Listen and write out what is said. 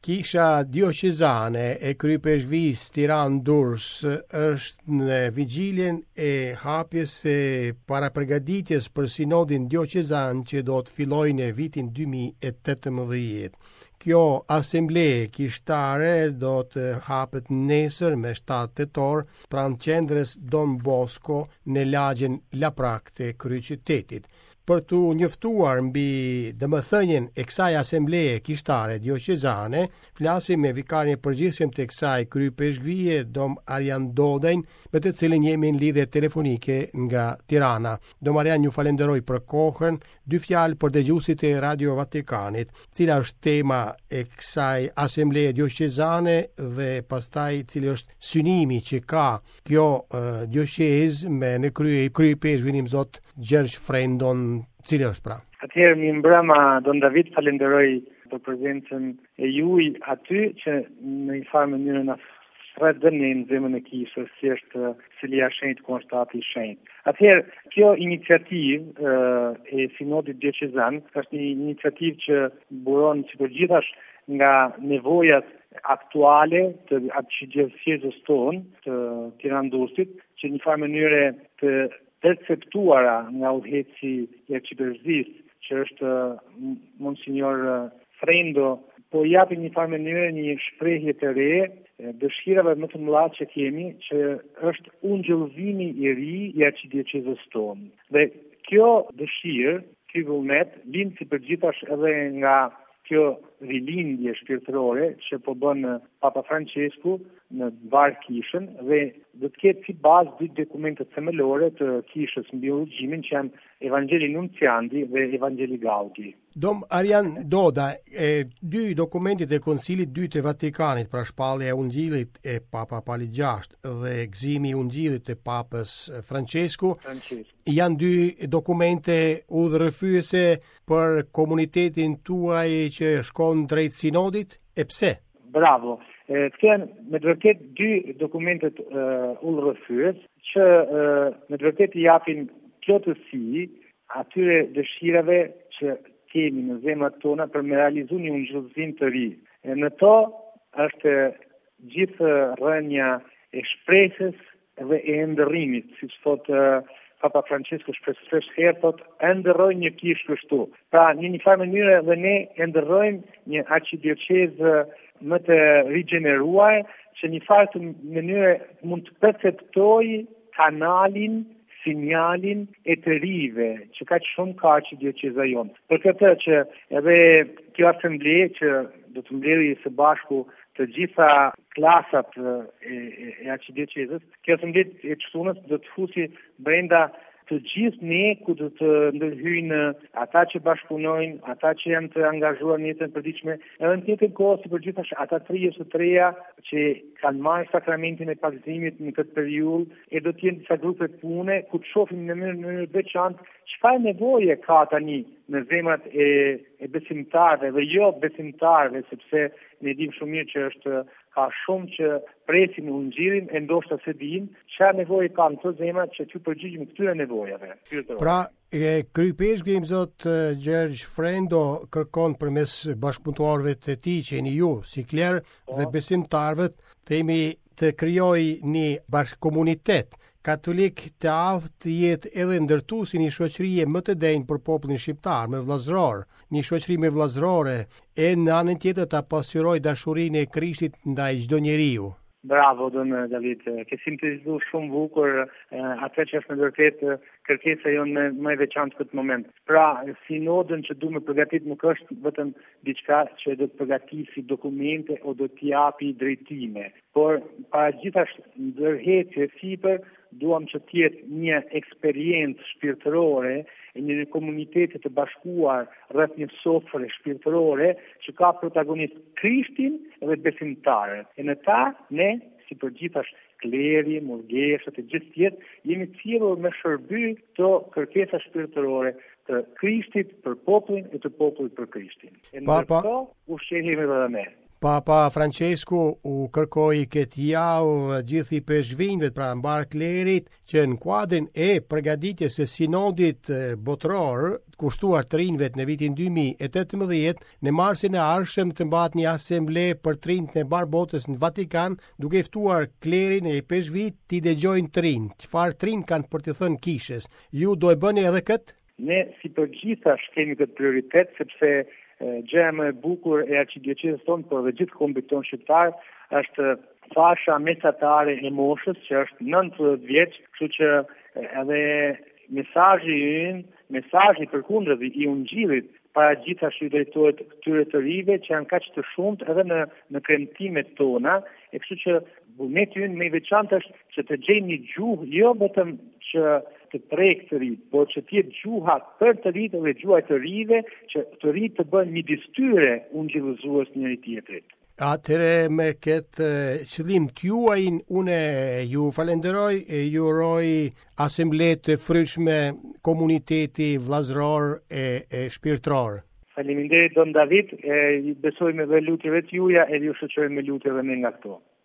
Kisha diocezane e krypeshkvis Tiranë Durrës është në vigjiljen e hapjes së paraprgatitjes për sinodin diocezan që do të fillojë në vitin 2018. Kjo asemblee kishtare do të hapet nesër me 7 tetor pranë qendrës Don Bosco në lagjen Laprak të kryeqytetit. Për të njoftuar mbi domethënien e kësaj asembleje kishtare diocezane, flasim me vikarin e përgjithshëm të kësaj kryepeshkvie, Dom Arjan Dodajn, me të cilin jemi në lidhje telefonike nga Tirana. Dom Arjan, ju falenderoj për kohën. Dy fjalë për dëgjuesit e Radio Vatikanit. Cila është tema e kësaj asembleje diocezane dhe pastaj cili është synimi që ka kjo diocezë me në kryepeshkvin Zot Gjergj Frendon, cili është pra? Atëherë mi mbrëma, Don David, falenderoj për prezencën e juaj aty që në një farë mënyrë na shfrytëzon në zemrën e kishës, si është Celia Shenjtë, Konstati i Shenjtë. Atëherë, kjo iniciativë e sinodit diocezan është një iniciativë që buron sipërgjithash nga nevojat aktuale të arkidiocezës tonë të Tiranë Durrësit, që një farë mënyre të perceptuara nga udhëheci i arkidiocezës, që është Monsignor Frendo, po japi një farë mënyre një shprehje të re dëshirave më të mëdha që kemi, që është ungjillëzimi i ri i arkidiocezës tonë. Dhe kjo dëshirë, ky vullnet, lind sipërgjithash edhe nga kjo rilindje shpirtërore që po bën Papa Francesku në varg kishën dhe do të ketë si bazë dy dokumente themelore të kishës mbi udhëzimin që janë Evangeli Nunciandi dhe Evangeli Gaudi. Dom Arjan Doda, dy dokumentet e Koncilit dytë të Vatikanit, pra shpallja e Ungjillit e Papa Pali VI dhe gëzimi i Ungjillit të Papës Francesku, janë dy dokumente udhërrëfyese për komunitetin tuaj që shkon drejt sinodit, e pse? Bravo. Këto janë me të vërtetë dy dokumentet udhërrëfyes që me të vërtetë i japin plotësi atyre dëshirave që kemi në zemrat tona për me realizu një ungjillëzim të ri. Në to është gjithë rënja e shpresës dhe e ndërrimit, siç thotë Papa Francesku shpesh herë thotë, ndërrojnë një kishë kështu. Pra, në një farë mënyrë dhe ne ndërrojmë një arkidiocezë më të rigjeneruar, që një farë të mënyrë mund të perceptojë kanalin, sinjalin e të rive, që ka shumë ka arkidioceza jonë. Për këtë që edhe kjo asembleje që do të mbledhë së bashku të gjitha klasat e arkidiocezës, kjo asembleje e çtunës do të fusi brenda të gjithë ne ku do të ndërhyjnë ata që bashkëpunojnë, ata që janë të angazhuar në jetën e përditshme, edhe në tjetër kohë sipërgjithësh ata 33 që kanë marrë sakramentin e pagëzimit në këtë periudhë, e do të jenë disa grupe pune ku të shohim në mënyrë veçantë çfarë nevoje ka tani në zemrat e besimtarëve dhe jo besimtarëve, sepse ne dimë shumë mirë që është ka shumë që presin ungjillin e ndoshta se dinë çfarë nevoje kanë këto zemra që t'u përgjigjim këtyre nevojave. Pra, kryepeshkvi Zot Gjergj Frendo kërkon përmes bashkëpunëtorëve të tij që jeni ju, si kler dhe besimtarëve, themi të krijojë një bashkëkomunitet katolik të aftë jetë edhe ndërtuesi një shoqërie më të denjë për popullin shqiptar, me vëllazëror, një shoqëri me vëllazërore, e në anën tjetër ta pasqyrojë dashurinë e Krishtit ndaj çdo njeriu. Bravo, Don David, ke sintetizua shumë bukur atë që është në vërtetë kërkesa jonë më e veçantë këtë moment. Pra, sinodën që duhet të përgatit nuk është vetëm diçka që do të përgatisi dokumente o do t'i japi drejtime, por para gjithashtu ndërhecje sipër duam që të jetë një eksperiencë shpirtërore e një komuniteti të bashkuar rreth një sofre shpirtërore që ka protagonist Krishtin dhe besimtarët. E në ta ne, si përgjithash kleri, murgeshët e gjithë tjetë, jemi cilur me shërby të kërkesa shpirtërore të Krishtit për popullin e të popullit për Krishtin. E në to ushqehemi edhe ne. Papa Francesku u kërkoi këtë javë gjithë i peshqvinjve, pra mbar klerit, që në kuadrin e përgatitjes së sinodit botror kushtuar të rinjvet në vitin 2018, në marsin e ardhshëm të mbahet një asemble për të rinjt në bar botës në Vatikan, duke ftuar klerin e peshqvit t'i dëgjojnë të rinjt. Çfarë të rinjt kanë për të thënë kishës? Ju do e bëni edhe këtë? Ne si përgjithash kemi këtë prioritet, sepse gjëja më e bukur e arkidiocezës tonë, por dhe gjithë kombit tonë shqiptar, është fasha mesatare e moshës, që është 90 vjeç, kështu që edhe mesazhi përkundër i ungjillit para gjithashtu drejtohet këtyre të rive që janë kaq të shumtë edhe në kremtimet tona, e kështu që vullneti ynë më i veçantë është që të gjejmë një gjuhë jo vetëm që të prek të rritë, por që t'jetë gjuha për të rritë dhe gjuha të rive, që të rritë të bënë midis tyre ungjillëzues njëri tjetrit. Atëre me këtë qëllim t'juajin, une ju falenderoj e ju uroj asemble të fryshme komuniteti vllazëror e shpirtëror. Faleminderit Don David, besoj me dhe lutjeve t'juja e ju shoqëroj me lutjeve me nga këto.